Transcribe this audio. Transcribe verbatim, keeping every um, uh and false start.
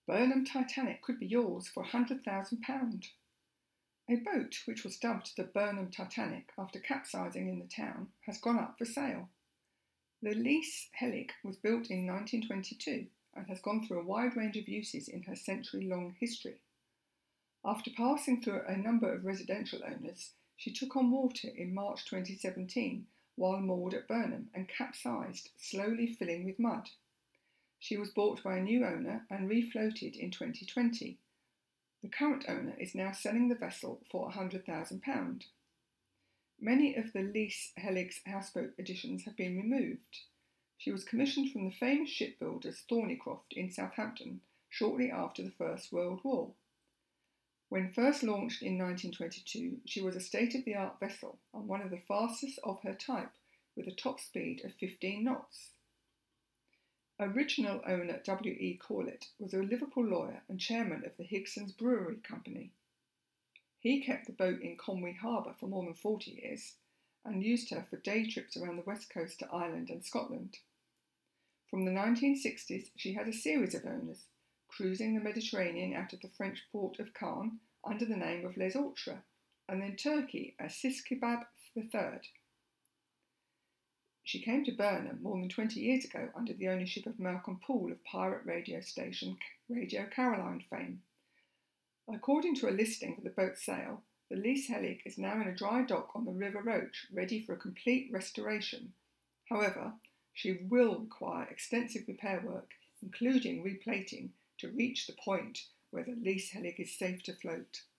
Burnham Titanic could be yours for one hundred thousand pounds. A boat, which was dubbed the Burnham Titanic after capsizing in the town, has gone up for sale. The Lys Helig was built in nineteen twenty-two and has gone through a wide range of uses in her century-long history. After passing through a number of residential owners, she took on water in March twenty seventeen while moored at Burnham and capsized, slowly filling with mud. She was bought by a new owner and refloated in twenty twenty. The current owner is now selling the vessel for one hundred thousand pounds. Many of the Lys Helig's houseboat additions have been removed. She was commissioned from the famous shipbuilders Thornycroft in Southampton shortly after the First World War. When first launched in nineteen twenty-two, she was a state-of-the-art vessel and one of the fastest of her type, with a top speed of fifteen knots. Original owner W E Corlett was a Liverpool lawyer and chairman of the Higson's Brewery Company. He kept the boat in Conwy Harbour for more than forty years and used her for day trips around the west coast to Ireland and Scotland. From the nineteen sixties, she had a series of owners, cruising the Mediterranean out of the French port of Caen under the name of Les Autres, and then Turkey as Sis Kebab the Third. She came to Burnham more than twenty years ago under the ownership of Malcolm Poole of pirate radio station Radio Caroline fame. According to a listing for the boat's sale, the Lys Helig is now in a dry dock on the River Roach, ready for a complete restoration. However, she will require extensive repair work, including replating, to reach the point where the Lys Helig is safe to float.